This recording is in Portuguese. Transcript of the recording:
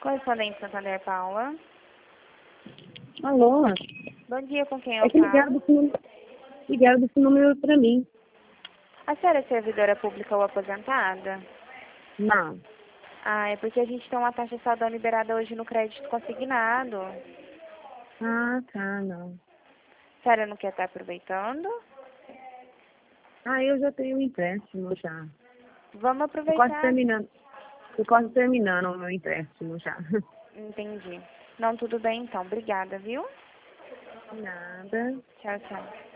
Correspondente Santander Paula. Alô? Bom dia, com quem eu É que falo? ligaram desse número pra mim. A senhora é servidora pública ou aposentada? Não. Ah, é porque a gente tem uma taxa de saldão liberada hoje no crédito consignado. Ah, tá, não. A senhora não quer estar aproveitando? Ah, eu já tenho um empréstimo já. Vamos Tô quase aproveitar. terminando. Tô quase terminando o meu empréstimo já. Entendi. Não, tudo bem então. Obrigada, viu? Nada. Tchau, tchau.